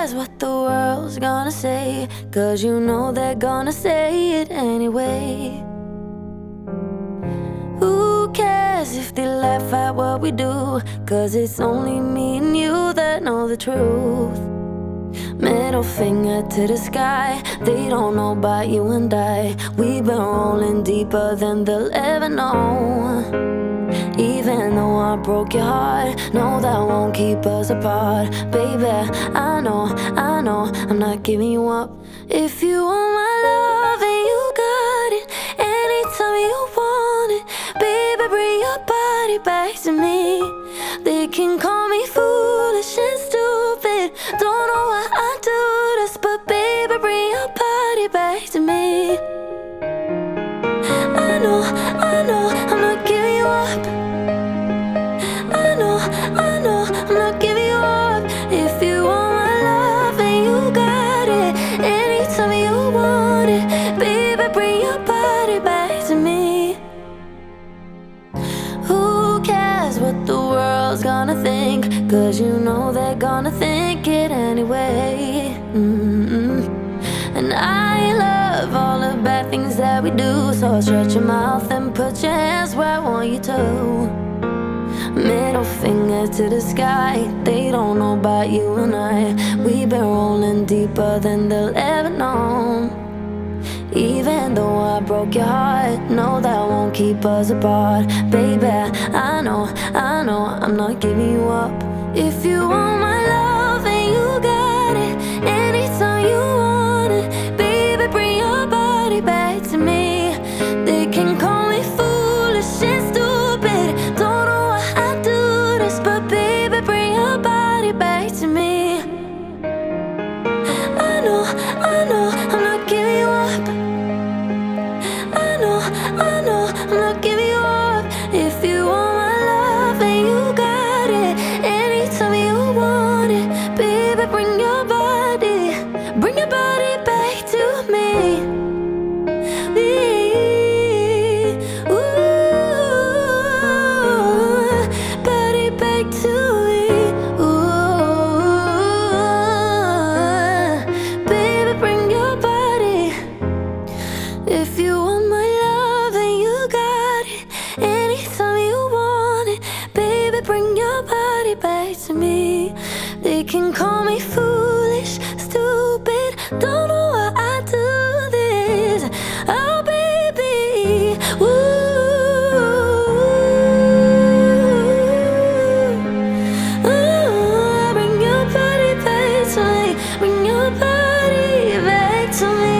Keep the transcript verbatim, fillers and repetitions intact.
cares what the world's gonna say? 'Cause you know they're gonna say it anyway. Who cares if they laugh at what we do? 'Cause it's only me and you that know the truth. Middle finger to the sky, they don't know about you and I. We've been rolling deeper than they'll ever know. Even though I broke your heart, no, that won't keep us apart. Baby, I know, I know, I'm not giving you up. If you want my love and you got it, anytime you want it, baby, bring your body back to me. They can call me foolish and stupid, don't know why I do this, but baby, bring your body back to me. I know, I know, I'm not giving you up. I know, I know, I'm not giving you up. If you want my love and you got it, anytime you want it, baby, bring your body back to me. Who cares what the world's gonna think? 'Cause you know they're gonna think it anyway. Mm-hmm. And I love all the bad things that we do, so stretch your mouth and put your hands where I want you to. Middle finger to the sky, they don't know about you and I. We've been rolling deeper than they'll ever know. Even though I broke your heart, no, that won't keep us apart. Baby, I know, I know, I'm not giving you up. If you want my love and you got it, anytime you want it, baby, bring your body back to me. They can call me foolish and stupid, don't know why I do this, but baby, bring your body back to me. I know, I know, I'm not giving you up. I know, I know, I'm not giving you up. If you want my love and you got it, anytime you want it, baby, bring your body, bring your body back to me. Ooh, body back to me. Ooh, baby, bring your body. If you want my love and you got it, anytime you want it, baby, bring your body back to me. They can call me foolish, stupid, don't know why I do this. Oh, baby, ooh, ooh, bring your body back to me, bring your body back to me.